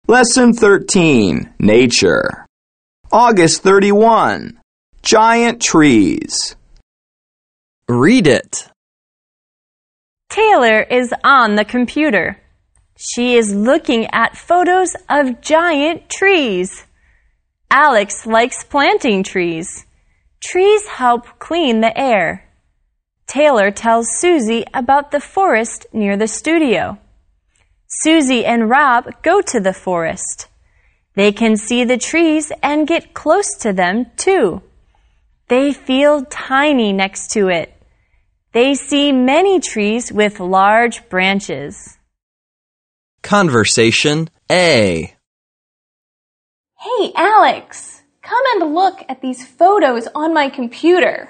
Lesson 13, Nature. August 31, Giant Trees. Read it. Taylor is on the computer. She is looking at photos of giant trees. Alex likes planting trees. Trees help clean the air. Taylor tells Susie about the forest near the studio. Susie and Rob go to the forest. They can see the trees and get close to them, too. They feel tiny next to it. They see many trees with large branches. Conversation A. Hey, Alex, come and look at these photos on my computer.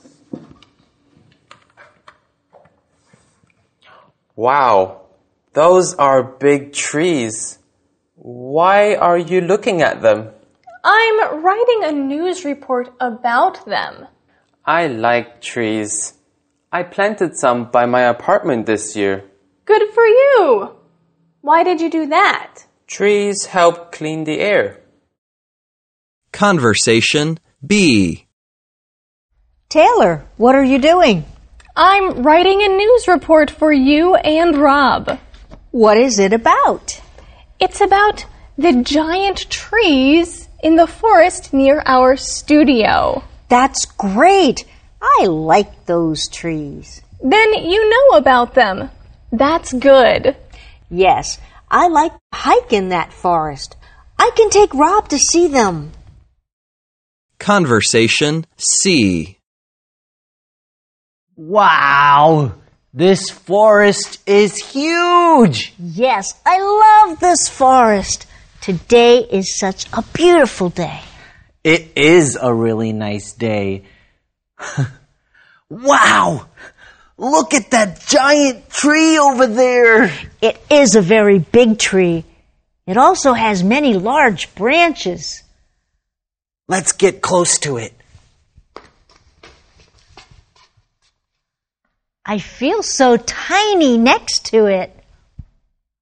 Wow, those are big trees. Why are you looking at them? I'm writing a news report about them. I like trees. I planted some by my apartment this year. Good for you! Why did you do that? Trees help clean the air. Conversation B. Taylor, what are you doing? I'm writing a news report for you and Rob. What is it about? It's about the giant trees in the forest near our studio. That's great. I like those trees. Then you know about them. That's good. Yes, I like to hike in that forest. I can take Rob to see them. Conversation C. Wow! This forest is huge! Yes, I love this forest. Today is such a beautiful day. It is a really nice day. Wow! Look at that giant tree over there! It is a very big tree. It also has many large branches. Let's get close to it. I feel so tiny next to it.